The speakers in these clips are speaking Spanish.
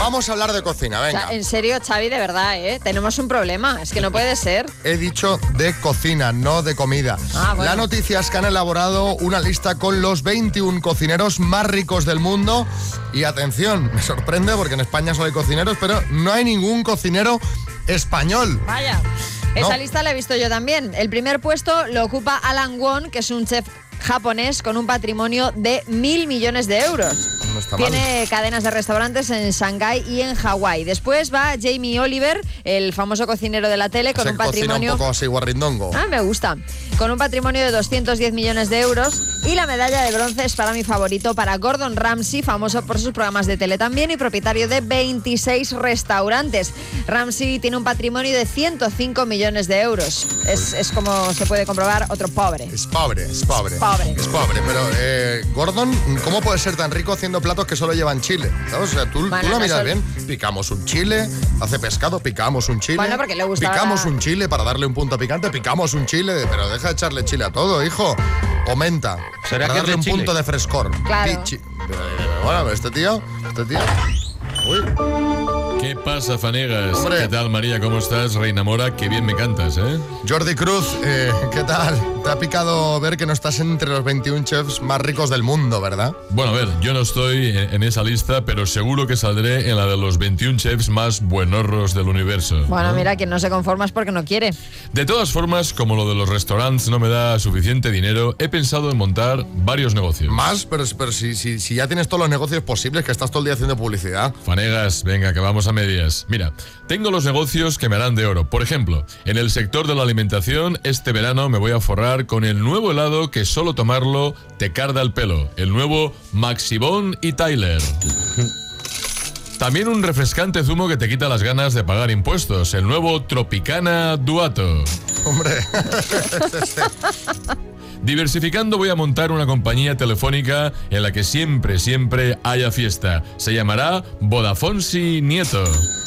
vamos a hablar de cocina, venga. O sea, en serio, Xavi, de verdad, tenemos un problema. Es que no puede ser. He dicho de cocina, no de comida. Bueno. La noticia es que han elaborado una lista con los 21 cocineros más ricos del mundo. Y atención, me sorprende porque en España solo hay cocineros, pero no hay ningún cocinero español. Vaya. No. Esa lista la he visto yo también. El primer puesto lo ocupa Alan Wong, que es un chef japonés con un patrimonio de 1.000 millones de euros. No está mal. Tiene cadenas de restaurantes en Shanghái y en Hawái. Después va Jamie Oliver, el famoso cocinero de la tele, con un patrimonio... un poco así guarrindongo. Me gusta. Con un patrimonio de 210 millones de euros. Y la medalla de bronce es para mi favorito, para Gordon Ramsay, famoso por sus programas de tele también y propietario de 26 restaurantes. Ramsay tiene un patrimonio de 105 millones de euros. Es como se puede comprobar, otro pobre. Es pobre. Pobre. Es pobre, pero Gordon, ¿cómo puede ser tan rico haciendo platos que solo llevan chile? ¿Sabes? O sea, tú lo miras bien. Picamos un chile, hace pescado, picamos un chile. Bueno, porque le gusta. Picamos un chile para darle un punto picante, picamos un chile, pero deja de echarle chile a todo, hijo. Aumenta. ¿Será para que darle es un de chile? punto de frescor. Claro. Bueno, este tío. Uy. ¿Qué pasa, Fanegas? Hombre. ¿Qué tal, María? ¿Cómo estás? Reina Mora, qué bien me cantas, ¿eh? Jordi Cruz, ¿qué tal? Te ha picado ver que no estás entre los 21 chefs más ricos del mundo, ¿verdad? Bueno, a ver, yo no estoy en esa lista, pero seguro que saldré en la de los 21 chefs más buenorros del universo. Bueno, ¿no? mira, quien no se conforma es porque no quiere. De todas formas, como lo de los restaurantes no me da suficiente dinero, he pensado en montar varios negocios. Más, pero si ya tienes todos los negocios posibles, que estás todo el día haciendo publicidad. Fanegas, venga, que vamos a medias. Mira, tengo los negocios que me harán de oro. Por ejemplo, en el sector de la alimentación, este verano me voy a forrar con el nuevo helado que solo tomarlo te carda el pelo. El nuevo Maxibón y Tyler. También un refrescante zumo que te quita las ganas de pagar impuestos. El nuevo Tropicana Duato. Hombre. Diversificando voy a montar una compañía telefónica en la que siempre haya fiesta. Se llamará Vodafonsi Nieto.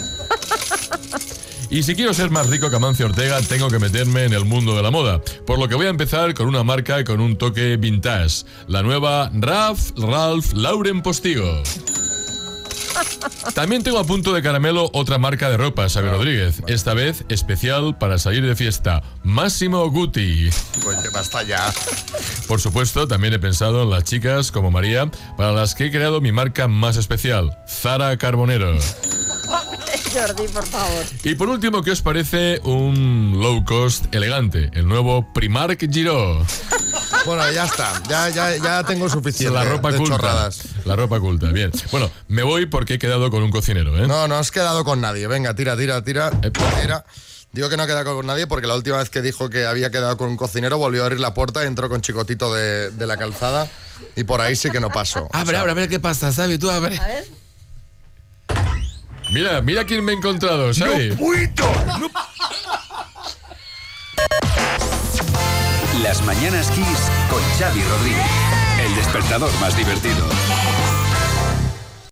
Y si quiero ser más rico que Amancio Ortega, tengo que meterme en el mundo de la moda. Por lo que voy a empezar con una marca con un toque vintage. La nueva Ralph Lauren Postigo. También tengo a punto de caramelo otra marca de ropa, Xavi Rodríguez. Esta vez especial para salir de fiesta. Massimo Gutti. Pues basta ya. Por supuesto, también he pensado en las chicas como María, para las que he creado mi marca más especial, Zara Carbonero. Jordi, por favor. Y por último, ¿qué os parece un low cost elegante? El nuevo Primark Giro. Bueno, ya está. Ya tengo suficiente La ropa de culta. chorradas. La ropa culta, bien. Bueno, me voy porque he quedado con un cocinero, ¿eh? No has quedado con nadie. Venga, tira. Digo que no ha quedado con nadie porque la última vez que dijo que había quedado con un cocinero volvió a abrir la puerta y entró con Chicotito de la calzada y por ahí sí que no pasó. Abre, a ver qué pasa, Xavi, tú abre. A ver. Mira quién me he encontrado, ¿sabes? Las Mañanas Kiss con Xavi Rodríguez. El despertador más divertido.